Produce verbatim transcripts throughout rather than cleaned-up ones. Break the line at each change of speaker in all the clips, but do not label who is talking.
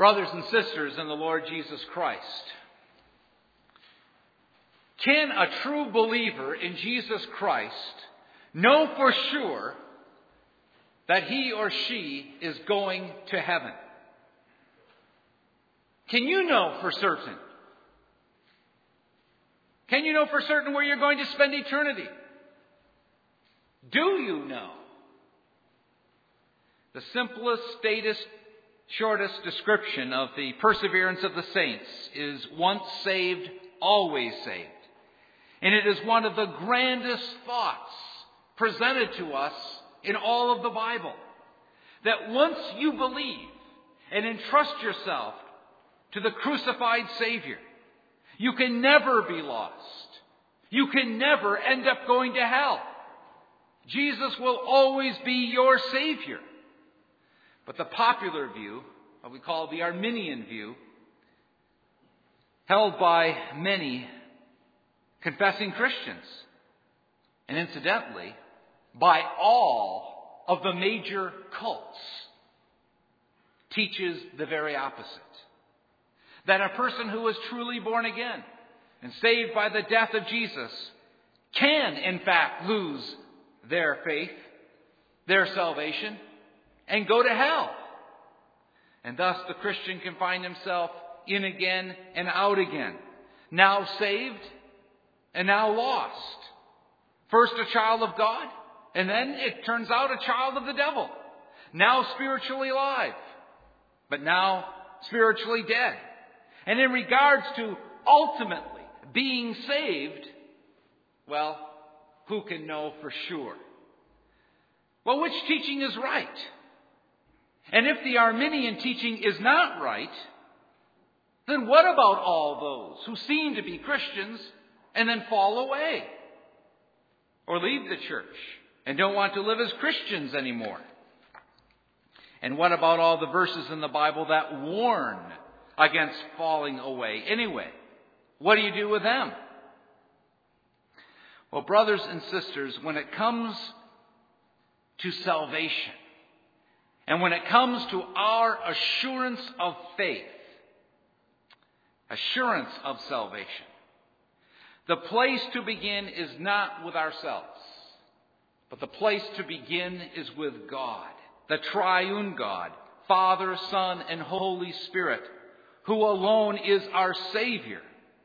Brothers and sisters in the Lord Jesus Christ, can a true believer in Jesus Christ know for sure that he or she is going to heaven? Can you know for certain? Can you know for certain where you're going to spend eternity? Do you know? The simplest, statist, shortest description of the perseverance of the saints is once saved, always saved. And it is one of the grandest thoughts presented to us in all of the Bible. That once you believe and entrust yourself to the crucified Savior, you can never be lost. You can never end up going to hell. Jesus will always be your Savior. But the popular view, what we call the Arminian view, held by many confessing Christians, and incidentally, by all of the major cults, teaches the very opposite. That a person who is truly born again and saved by the death of Jesus can, in fact, lose their faith, their salvation, and go to hell. And thus the Christian can find himself in again and out again. Now saved and now lost. First a child of God, and then it turns out a child of the devil. Now spiritually alive, but now spiritually dead. And in regards to ultimately being saved, well, who can know for sure? Well, which teaching is right? And if the Arminian teaching is not right, then what about all those who seem to be Christians and then fall away? Or leave the church and don't want to live as Christians anymore? And what about all the verses in the Bible that warn against falling away anyway? What do you do with them? Well, brothers and sisters, when it comes to salvation, and when it comes to our assurance of faith, assurance of salvation, the place to begin is not with ourselves, but the place to begin is with God, the triune God, Father, Son, and Holy Spirit, who alone is our Savior,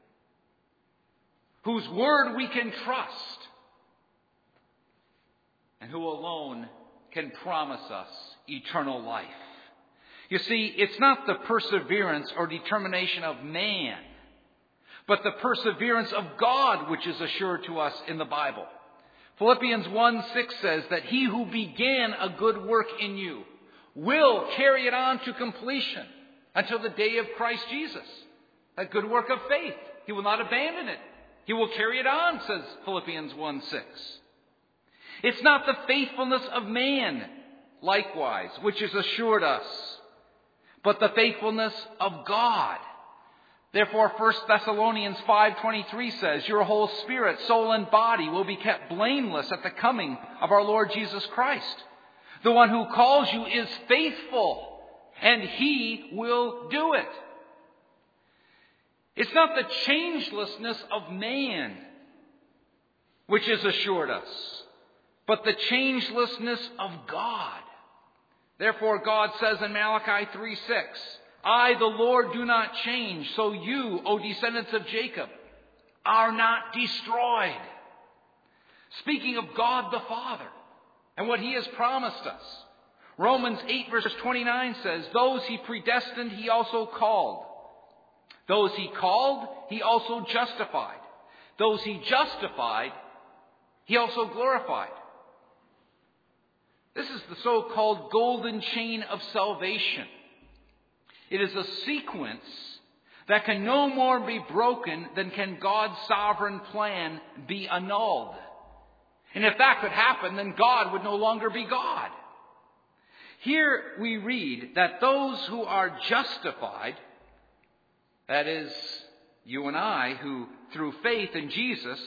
whose word we can trust, and who alone can promise us eternal life. You see, it's not the perseverance or determination of man, but the perseverance of God which is assured to us in the Bible. Philippians one six says that he who began a good work in you will carry it on to completion until the day of Christ Jesus. That good work of faith. He will not abandon it. He will carry it on, says Philippians one six. It's not the faithfulness of man, likewise, which is assured us, but the faithfulness of God. Therefore, First Thessalonians five twenty-three says, your whole spirit, soul, and body will be kept blameless at the coming of our Lord Jesus Christ. The one who calls you is faithful, and he will do it. It's not the changelessness of man which has assured us, but the changelessness of God. Therefore, God says in Malachi three six, I, the Lord, do not change, so you, O descendants of Jacob, are not destroyed. Speaking of God the Father and what he has promised us. Romans eight verse twenty-nine says, those he predestined, he also called. Those he called, he also justified. Those he justified, he also glorified. This is the so-called golden chain of salvation. It is a sequence that can no more be broken than can God's sovereign plan be annulled. And if that could happen, then God would no longer be God. Here we read that those who are justified, that is, you and I, who through faith in Jesus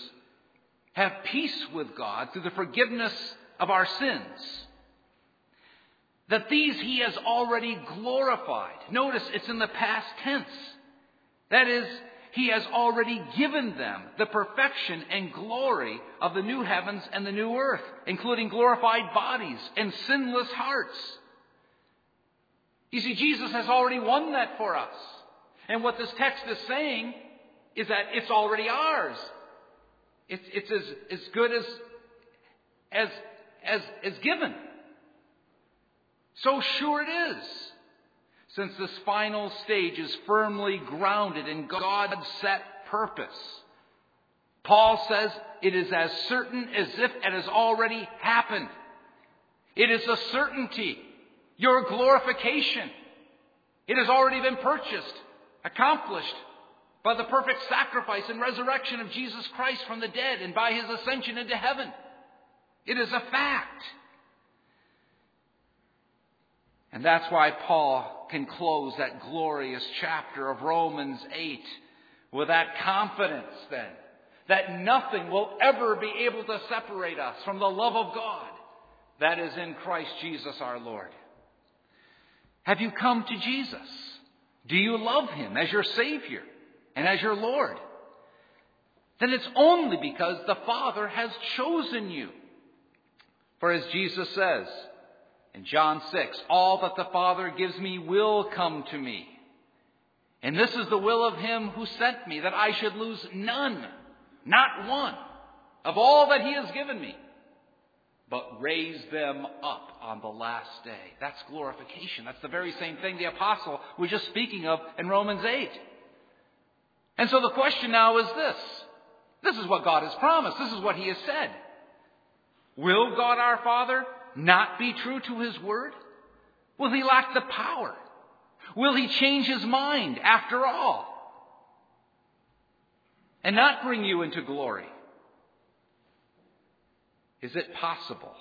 have peace with God through the forgiveness of our sins. that these he has already glorified. Notice it's in the past tense. That is, he has already given them the perfection and glory of the new heavens and the new earth, including glorified bodies and sinless hearts. You see, Jesus has already won that for us. And what this text is saying is that it's already ours. It's, it's as, as good as, as, as, as given. So sure it is. Since this final stage is firmly grounded in God's set purpose. Paul says it is as certain as if it has already happened. It is a certainty. Your glorification. It has already been purchased, accomplished by the perfect sacrifice and resurrection of Jesus Christ from the dead and by his ascension into heaven. It is a fact. And that's why Paul can close that glorious chapter of Romans eight with that confidence then, that nothing will ever be able to separate us from the love of God that is in Christ Jesus our Lord. Have you come to Jesus? Do you love him as your Savior and as your Lord? Then it's only because the Father has chosen you. For as Jesus says in John six, all that the Father gives me will come to me. And this is the will of him who sent me, that I should lose none, not one, of all that he has given me, but raise them up on the last day. That's glorification. That's the very same thing the apostle was just speaking of in Romans eight. And so the question now is this. This is what God has promised. This is what he has said. Will God our Father not be true to his word? Will he lack the power? Will he change his mind after all? And not bring you into glory? Is it possible?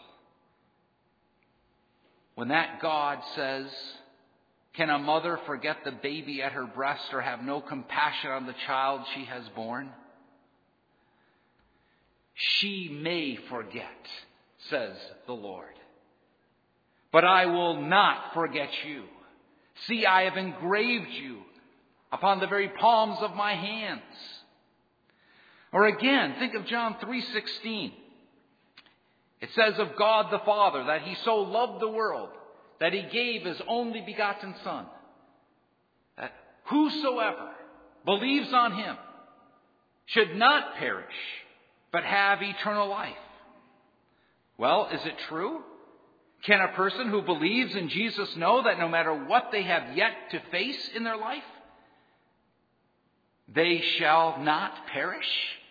When that God says, can a mother forget the baby at her breast or have no compassion on the child she has borne? She may forget, says the Lord. But I will not forget you. See, I have engraved you upon the very palms of my hands. Or again, think of John three sixteen. It says of God the Father that he so loved the world that he gave his only begotten Son, that whosoever believes on him should not perish, but have eternal life. Well, is it true? Can a person who believes in Jesus know that no matter what they have yet to face in their life, they shall not perish?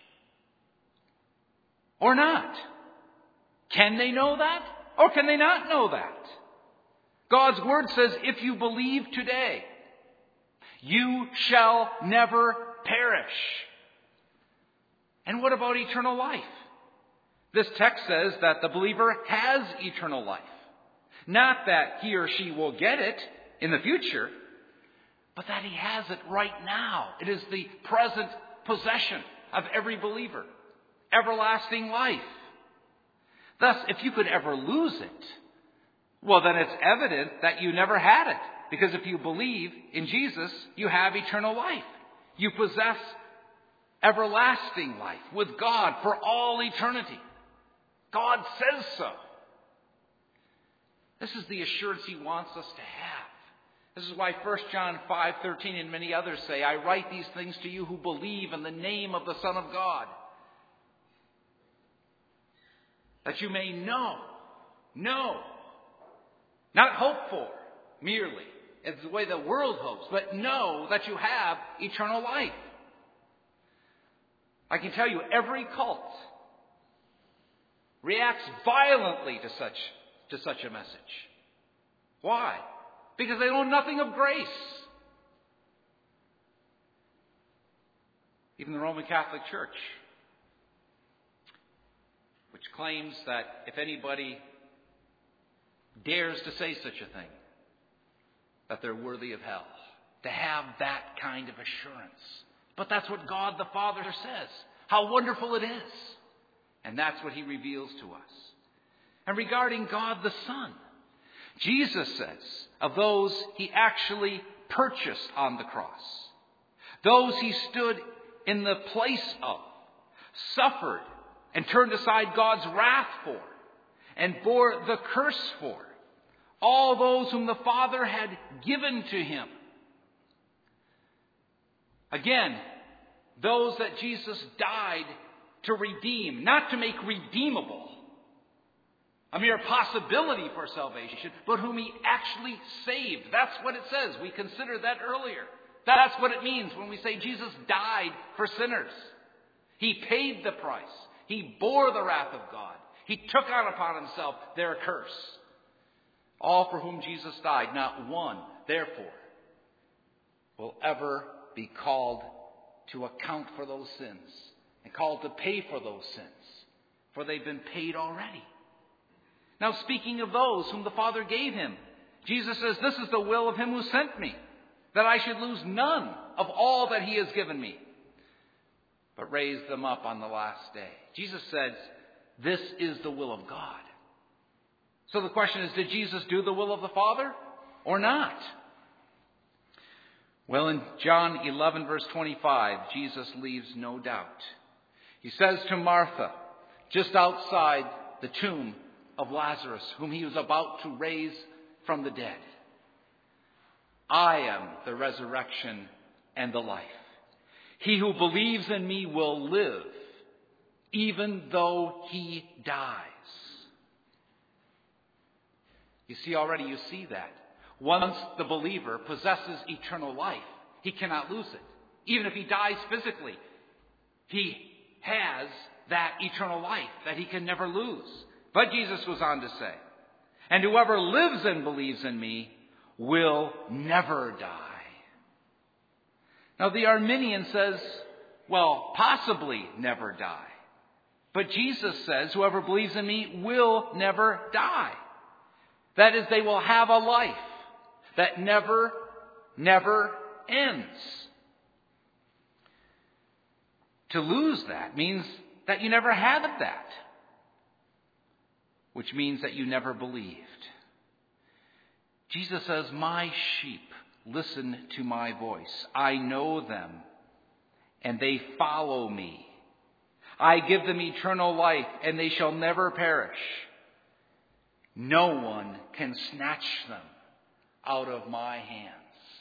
Or not? Can they know that? Or can they not know that? God's word says, if you believe today, you shall never perish. And what about eternal life? This text says that the believer has eternal life. Not that he or she will get it in the future, but that he has it right now. It is the present possession of every believer. Everlasting life. Thus, if you could ever lose it, well, then it's evident that you never had it. Because if you believe in Jesus, you have eternal life. You possess everlasting life with God for all eternity. God says so. This is the assurance he wants us to have. This is why First John five thirteen and many others say, I write these things to you who believe in the name of the Son of God, that you may know, know, not hope for merely, as the way the world hopes, but know that you have eternal life. I can tell you every cult reacts violently to such, to such a message. Why? Because they know nothing of grace. Even the Roman Catholic Church, which claims that if anybody dares to say such a thing, that they're worthy of hell. To have that kind of assurance. But that's what God the Father says. How wonderful it is. And that's what he reveals to us. And regarding God the Son, Jesus says of those he actually purchased on the cross, those he stood in the place of, suffered and turned aside God's wrath for, and bore the curse for, all those whom the Father had given to him. Again, those that Jesus died to redeem, not to make redeemable, a mere possibility for salvation, but whom he actually saved. That's what it says. We considered that earlier. That's what it means when we say Jesus died for sinners. He paid the price. He bore the wrath of God. He took on upon himself their curse. All for whom Jesus died, not one, therefore, will ever be called to account for those sins and called to pay for those sins, for they've been paid already. Now, speaking of those whom the Father gave him, Jesus says, "This is the will of him who sent me, that I should lose none of all that he has given me, but raise them up on the last day." Jesus says, this is the will of God. So the question is, did Jesus do the will of the Father or not? Well, in John eleven, verse twenty-five, Jesus leaves no doubt. He says to Martha, just outside the tomb of Lazarus, whom he was about to raise from the dead, "I am the resurrection and the life. He who believes in me will live, even though he dies." You see, already you see that. Once the believer possesses eternal life, he cannot lose it. Even if he dies physically, he has that eternal life that he can never lose. But Jesus was on to say, "And whoever lives and believes in me will never die." Now the Arminian says, well, possibly never die. But Jesus says, whoever believes in me will never die. That is, they will have a life that never, never ends. To lose that means that you never had that, which means that you never believed. Jesus says, "My sheep listen to my voice. I know them, and they follow me. I give them eternal life, and they shall never perish. No one can snatch them out of my hands."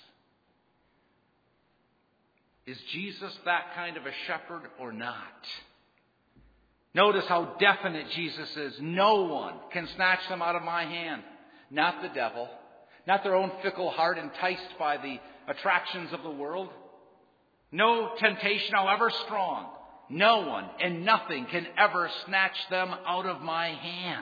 Is Jesus that kind of a shepherd or not? Notice how definite Jesus is. No one can snatch them out of my hand. Not the devil. Not their own fickle heart enticed by the attractions of the world. No temptation, however strong. No one and nothing can ever snatch them out of my hands.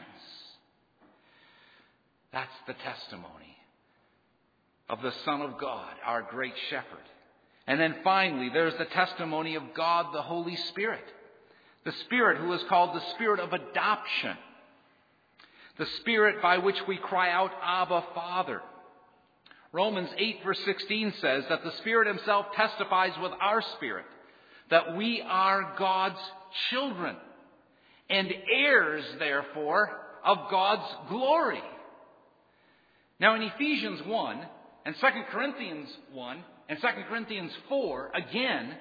That's the testimony of the Son of God, our great shepherd. And then finally, there's the testimony of God, the Holy Spirit. The Spirit who is called the Spirit of adoption. The Spirit by which we cry out, "Abba, Father." Romans eight verse sixteen says that the Spirit himself testifies with our spirit that we are God's children and heirs, therefore, of God's glory. Now in Ephesians one and Second Corinthians one and Second Corinthians four, again,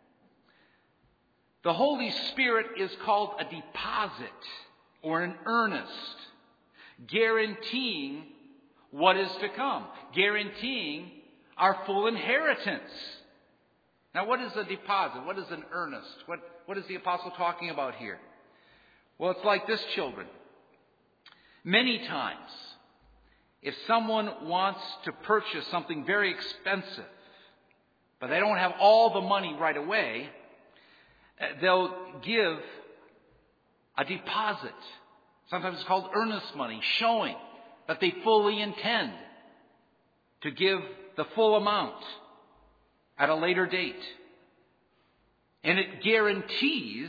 the Holy Spirit is called a deposit or an earnest, guaranteeing what is to come, guaranteeing our full inheritance. Now, what is a deposit? What is an earnest? What, what is the apostle talking about here? Well, it's like this, children. Many times, if someone wants to purchase something very expensive, but they don't have all the money right away, they'll give a deposit. Sometimes it's called earnest money, showing that they fully intend to give the full amount at a later date. And it guarantees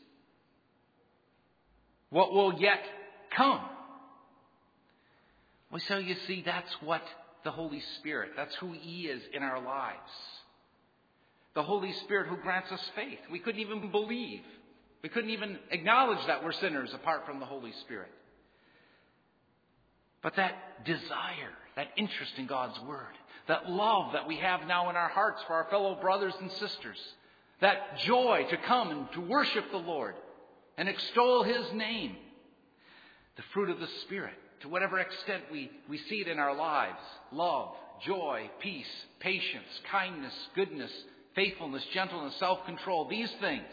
what will yet come. Well, so you see, that's what the Holy Spirit, that's who He is in our lives. The Holy Spirit who grants us faith. We couldn't even believe. We couldn't even acknowledge that we're sinners apart from the Holy Spirit. But that desire, that interest in God's Word, that love that we have now in our hearts for our fellow brothers and sisters, that joy to come and to worship the Lord and extol His name, the fruit of the Spirit, to whatever extent we, we see it in our lives, love, joy, peace, patience, kindness, goodness, faithfulness, gentleness, self-control, these things.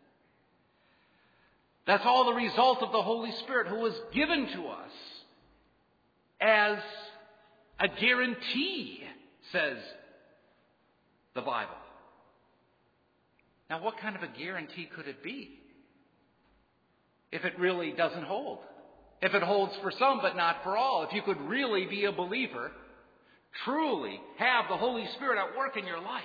That's all the result of the Holy Spirit who was given to us as a guarantee, says the Bible. Now, what kind of a guarantee could it be if it really doesn't hold? If it holds for some but not for all? If you could really be a believer, truly have the Holy Spirit at work in your life,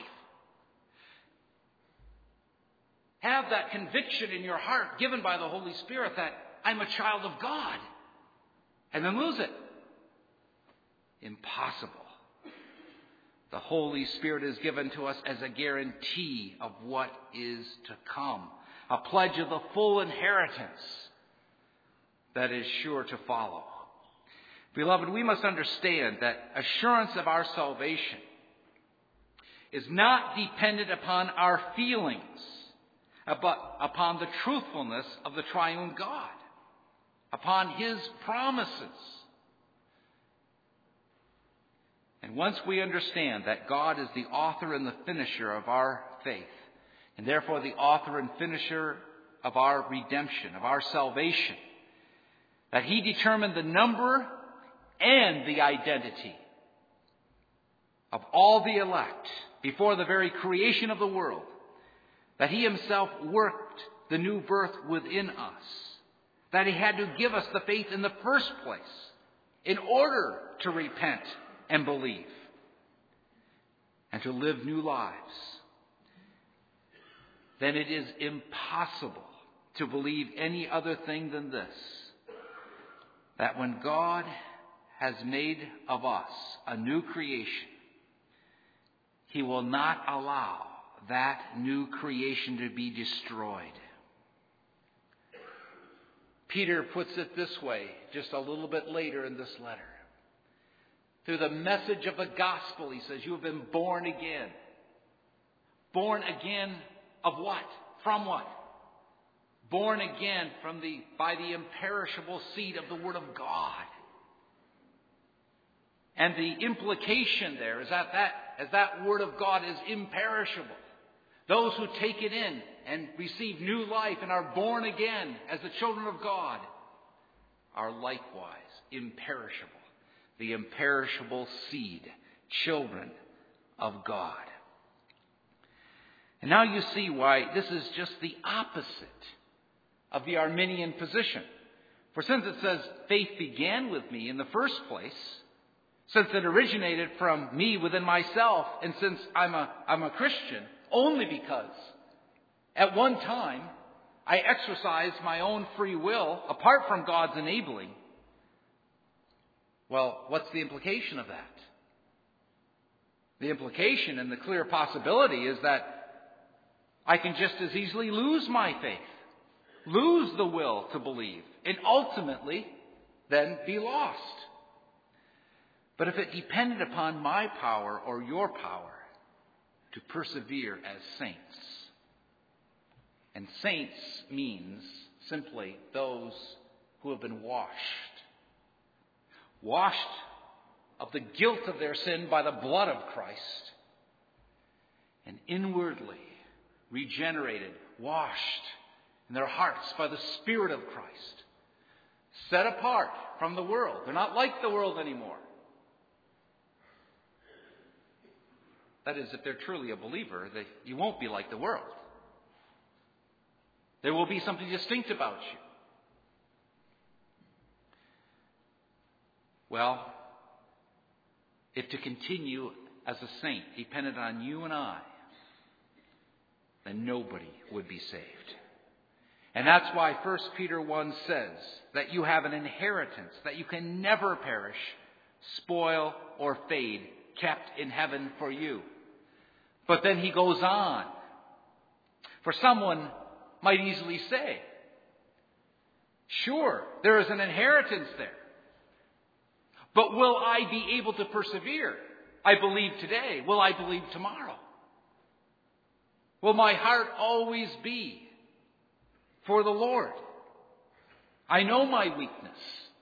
have that conviction in your heart given by the Holy Spirit that I'm a child of God, and then lose it. Impossible. The Holy Spirit is given to us as a guarantee of what is to come, a pledge of the full inheritance that is sure to follow. Beloved, we must understand that assurance of our salvation is not dependent upon our feelings, but upon the truthfulness of the triune God, upon His promises. And once we understand that God is the author and the finisher of our faith, and therefore the author and finisher of our redemption, of our salvation, that He determined the number and the identity of all the elect before the very creation of the world, that He Himself worked the new birth within us, that He had to give us the faith in the first place in order to repent and believe and to live new lives, then it is impossible to believe any other thing than this: that when God has made of us a new creation, He will not allow that new creation to be destroyed. Peter puts it this way just a little bit later in this letter. Through the message of the gospel, he says, you have been born again. Born again of what? From what? Born again from the by the imperishable seed of the Word of God. And the implication there is that, that as that Word of God is imperishable, those who take it in and receive new life and are born again as the children of God are likewise imperishable. The imperishable seed, children of God. And now you see why this is just the opposite of the Arminian position. For since it says faith began with me in the first place, since it originated from me within myself, and since I'm a, I'm a Christian only because at one time I exercised my own free will apart from God's enabling, well, what's the implication of that? The implication and the clear possibility is that I can just as easily lose my faith, lose the will to believe, and ultimately then be lost. But if it depended upon my power or your power to persevere as saints, and saints means simply those who have been washed, washed of the guilt of their sin by the blood of Christ, and inwardly regenerated, washed in their hearts by the Spirit of Christ, set apart from the world. They're not like the world anymore. That is, if they're truly a believer, they, you won't be like the world. There will be something distinct about you. Well, if to continue as a saint depended on you and I, then nobody would be saved. And that's why First Peter one says that you have an inheritance that you can never perish, spoil, or fade, kept in heaven for you. But then he goes on. For someone might easily say, sure, there is an inheritance there. But will I be able to persevere? I believe today. Will I believe tomorrow? Will my heart always be for the Lord? I know my weakness.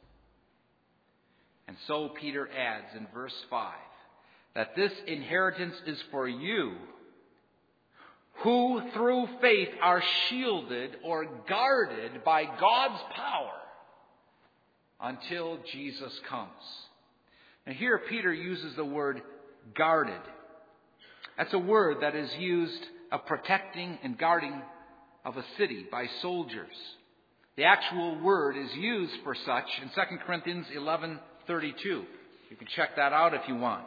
And so Peter adds in verse five that this inheritance is for you who through faith are shielded or guarded by God's power until Jesus comes. Now here Peter uses the word guarded. That's a word that is used of protecting and guarding of a city by soldiers. The actual word is used for such in Second Corinthians eleven thirty-two. You can check that out if you want.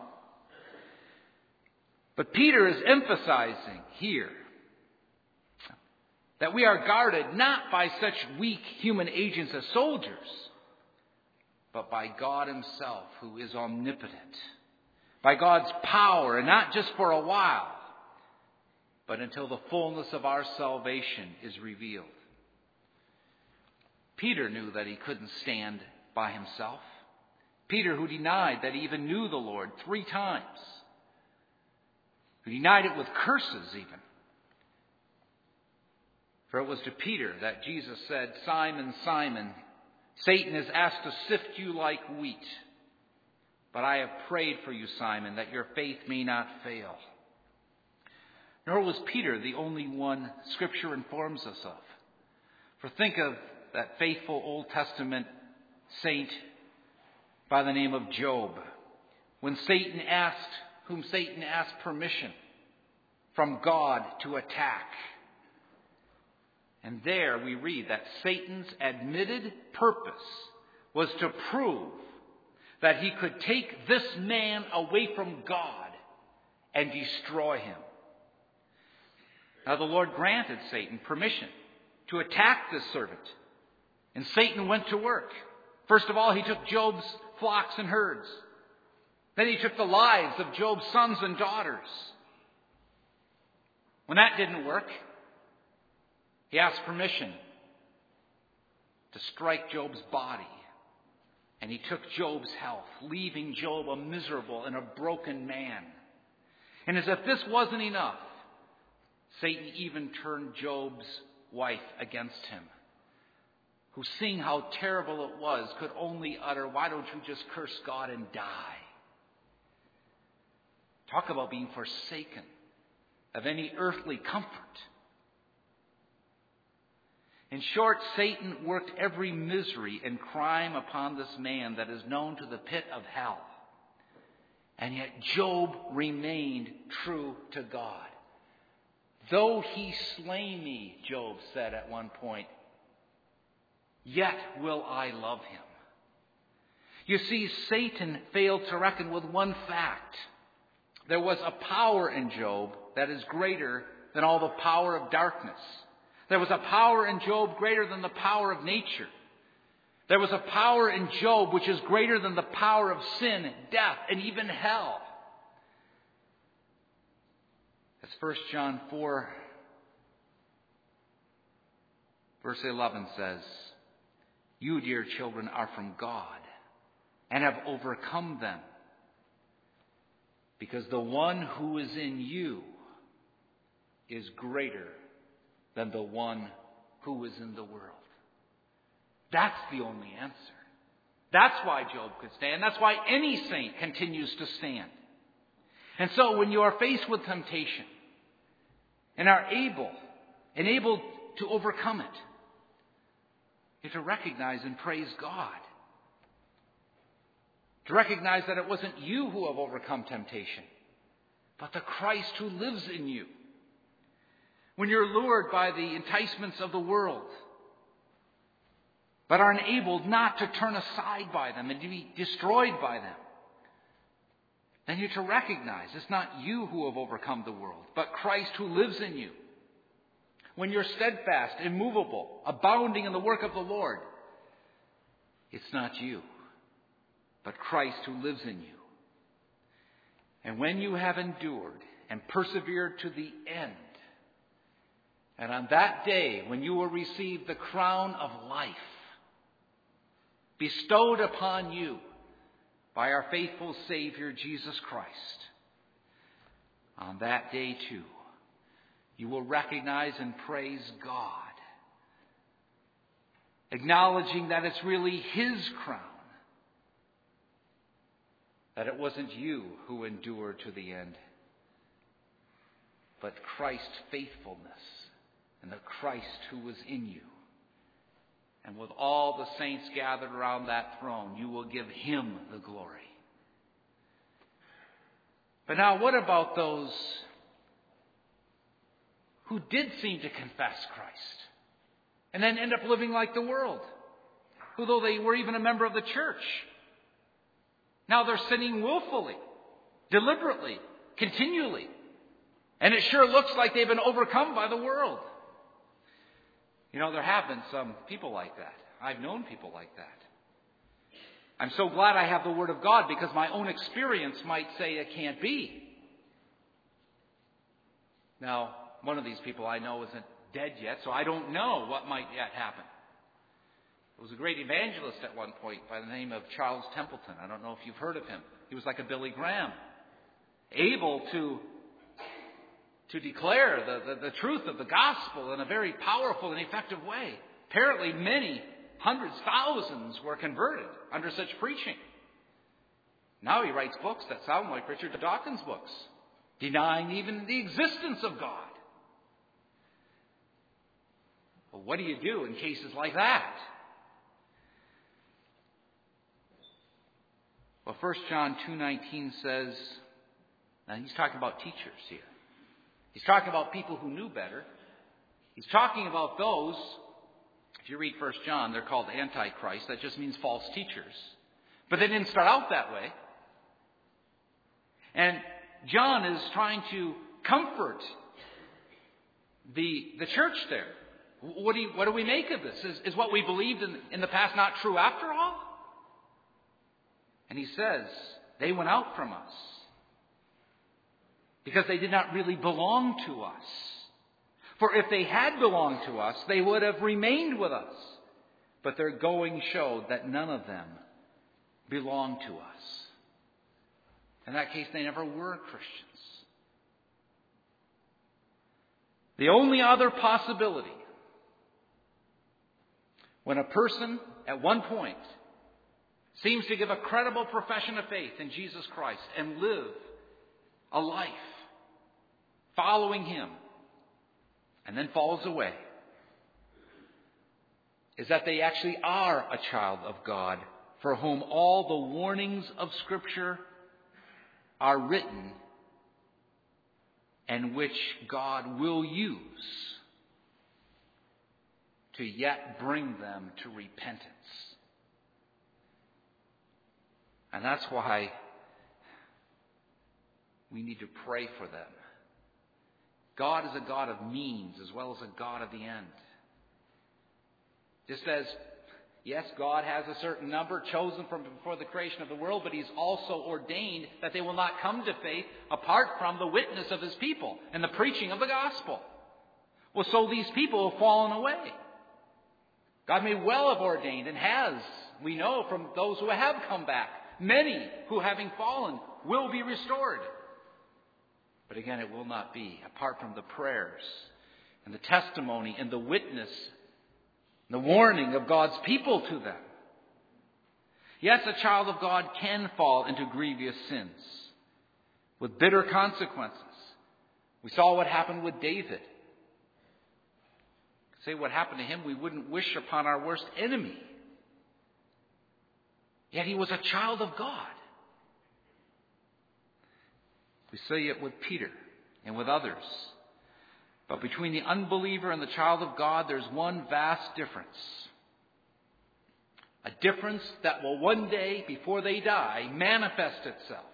But Peter is emphasizing here that we are guarded not by such weak human agents as soldiers, but by God himself, who is omnipotent. By God's power, and not just for a while, but until the fullness of our salvation is revealed. Peter knew that he couldn't stand by himself. Peter, who denied that he even knew the Lord three times, who denied it with curses even. For it was to Peter that Jesus said, Simon, Simon, Satan has asked to sift you like wheat. But I have prayed for you, Simon, that your faith may not fail. Nor was Peter the only one Scripture informs us of. For think of that faithful Old Testament saint by the name of Job. When Satan asked, whom Satan asked permission from God to attack. And there we read that Satan's admitted purpose was to prove that he could take this man away from God and destroy him. Now the Lord granted Satan permission to attack this servant. And Satan went to work. First of all, he took Job's flocks and herds. Then he took the lives of Job's sons and daughters. When that didn't work, he asked permission to strike Job's body. And he took Job's health, leaving Job a miserable and a broken man. And as if this wasn't enough, Satan even turned Job's wife against him, who, seeing how terrible it was, could only utter, "Why don't you just curse God and die?" Talk about being forsaken of any earthly comfort. In short, Satan worked every misery and crime upon this man that is known to the pit of hell. And yet Job remained true to God. Though he slay me, Job said at one point, yet will I love him. You see, Satan failed to reckon with one fact. There was a power in Job that is greater than all the power of darkness. There was a power in Job greater than the power of nature. There was a power in Job which is greater than the power of sin, death, and even hell. As First John four, verse eleven says, "You, dear children, are from God and have overcome them, because the one who is in you is greater than the one who is in the world." That's the only answer. That's why Job could stand. That's why any saint continues to stand. And so when you are faced with temptation and are able and able to overcome it, you have to recognize and praise God. To recognize that it wasn't you who have overcome temptation, but the Christ who lives in you. When you're lured by the enticements of the world, but are enabled not to turn aside by them and to be destroyed by them, then you're to recognize it's not you who have overcome the world, but Christ who lives in you. When you're steadfast, immovable, abounding in the work of the Lord, it's not you, but Christ who lives in you. And when you have endured and persevered to the end, and on that day when you will receive the crown of life bestowed upon you by our faithful Savior, Jesus Christ, on that day too, you will recognize and praise God, acknowledging that it's really His crown, that it wasn't you who endured to the end, but Christ's faithfulness and the Christ who was in you. And with all the saints gathered around that throne, you will give Him the glory. But now, what about those who did seem to confess Christ and then end up living like the world, who though they were even a member of the church, now they're sinning willfully, deliberately, continually, and it sure looks like they've been overcome by the world. You know, there have been some people like that. I've known people like that. I'm so glad I have the Word of God, because my own experience might say it can't be. Now, one of these people I know isn't dead yet, so I don't know what might yet happen. There was a great evangelist at one point by the name of Charles Templeton. I don't know if you've heard of him. He was like a Billy Graham, able to, to declare the, the, the truth of the gospel in a very powerful and effective way. Apparently many, hundreds, thousands were converted under such preaching. Now he writes books that sound like Richard Dawkins' books, denying even the existence of God. Well, what do you do in cases like that? Well, First John two nineteen says, now he's talking about teachers here. He's talking about people who knew better. He's talking about those, if you read First John, they're called Antichrist. That just means false teachers. But they didn't start out that way. And John is trying to comfort the, the church there. What do, you, what do we make of this? Is, is what we believed in, in the past not true after all? And he says, they went out from us because they did not really belong to us. For if they had belonged to us, they would have remained with us. But their going showed that none of them belonged to us. In that case, they never were Christians. The only other possibility, when a person at one point seems to give a credible profession of faith in Jesus Christ and live a life following Him and then falls away, is that they actually are a child of God for whom all the warnings of Scripture are written and which God will use to yet bring them to repentance. And that's why we need to pray for them. God is a God of means as well as a God of the end. Just as, yes, God has a certain number chosen from before the creation of the world, but He's also ordained that they will not come to faith apart from the witness of His people and the preaching of the gospel. Well, so these people have fallen away. God may well have ordained and has, we know from those who have come back, many who, having fallen, will be restored. But again, it will not be apart from the prayers and the testimony and the witness, the warning of God's people to them. Yes, a child of God can fall into grievous sins with bitter consequences. We saw what happened with David. Say what happened to him, we wouldn't wish upon our worst enemy. Yet he was a child of God. We see it with Peter and with others. But between the unbeliever and the child of God, there's one vast difference. A difference that will one day, before they die, manifest itself.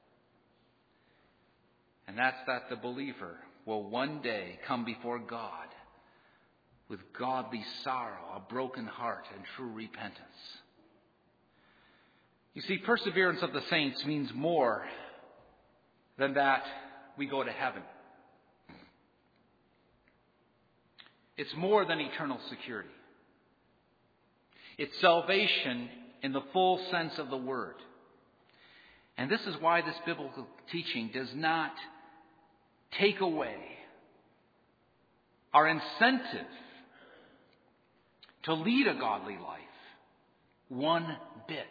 And that's that the believer will one day come before God with godly sorrow, a broken heart, and true repentance. You see, perseverance of the saints means more than that we go to heaven. It's more than eternal security. It's salvation in the full sense of the word. And this is why this biblical teaching does not take away our incentive to lead a godly life one bit.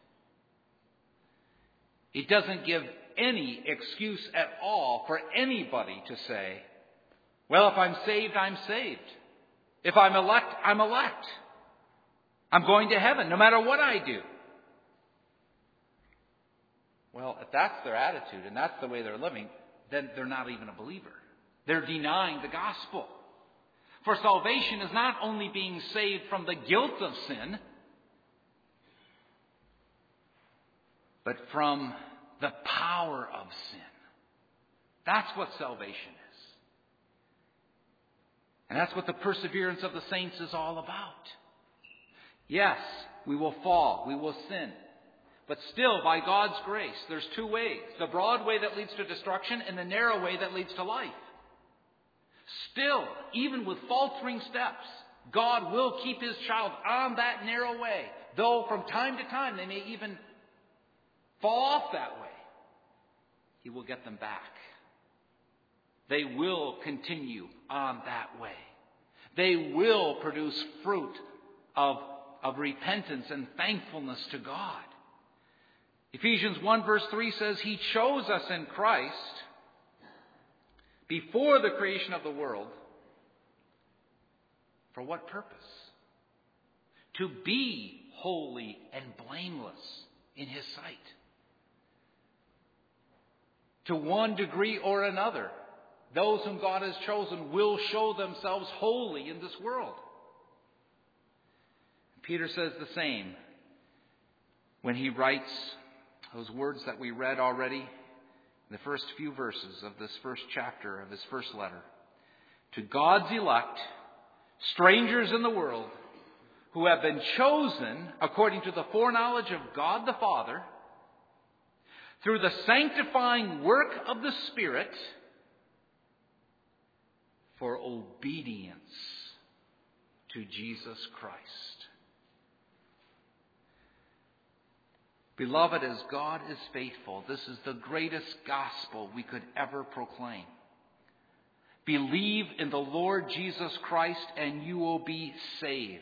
It doesn't give any excuse at all for anybody to say, well, if I'm saved, I'm saved. If I'm elect, I'm elect. I'm going to heaven no matter what I do. Well, if that's their attitude and that's the way they're living, then they're not even a believer. They're denying the gospel. For salvation is not only being saved from the guilt of sin, but from the power of sin. That's what salvation is. And that's what the perseverance of the saints is all about. Yes, we will fall, we will sin. But still, by God's grace, there's two ways. The broad way that leads to destruction and the narrow way that leads to life. Still, even with faltering steps, God will keep His child on that narrow way. Though from time to time they may even fall off that way. He will get them back. They will continue on that way. They will produce fruit of, of repentance and thankfulness to God. Ephesians one verse three says, He chose us in Christ before the creation of the world. For what purpose? To be holy and blameless in His sight. To one degree or another, those whom God has chosen will show themselves holy in this world. Peter says the same when he writes those words that we read already in the first few verses of this first chapter of his first letter. To God's elect, strangers in the world, who have been chosen according to the foreknowledge of God the Father, through the sanctifying work of the Spirit, for obedience to Jesus Christ. Beloved, as God is faithful, this is the greatest gospel we could ever proclaim. Believe in the Lord Jesus Christ and you will be saved.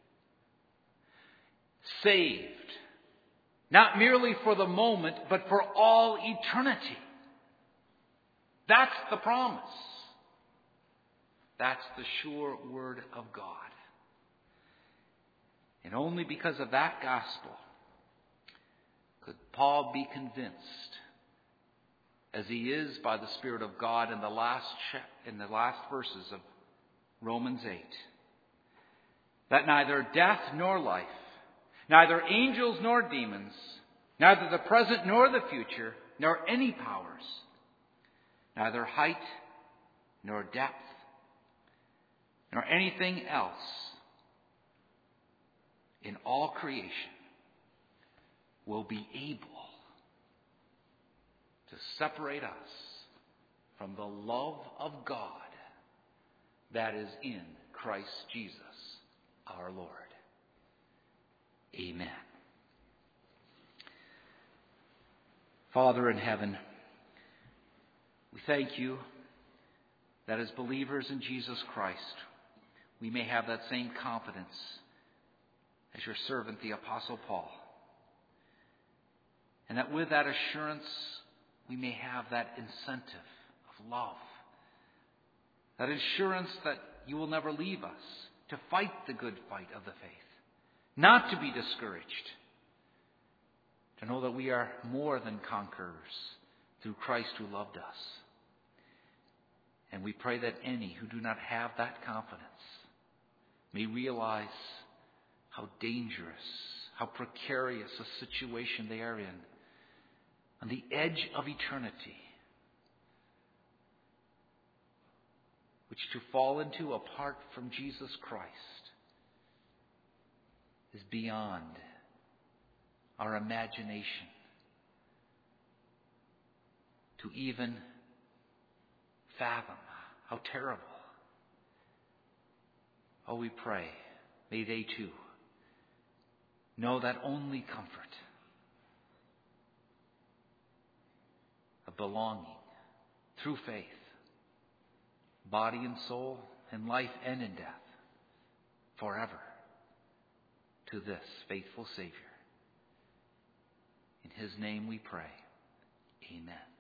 Saved. Not merely for the moment, but for all eternity. That's the promise. That's the sure word of God. And only because of that gospel could Paul be convinced, as he is by the Spirit of God in the last cha- in the last verses of Romans eight, that neither death nor life, neither angels nor demons, neither the present nor the future, nor any powers, neither height nor depth, nor anything else in all creation will be able to separate us from the love of God that is in Christ Jesus our Lord. Amen. Father in heaven, we thank you that as believers in Jesus Christ, we may have that same confidence as your servant, the Apostle Paul. And that with that assurance, we may have that incentive of love. That assurance that you will never leave us to fight the good fight of the faith. Not to be discouraged. To know that we are more than conquerors through Christ who loved us. And we pray that any who do not have that confidence may realize how dangerous, how precarious a situation they are in, on the edge of eternity, which to fall into apart from Jesus Christ is beyond our imagination to even fathom. How terrible. Oh, we pray, may they too know that only comfort of belonging through faith, body and soul, in life and in death, forever, to this faithful Savior. In his name we pray. Amen.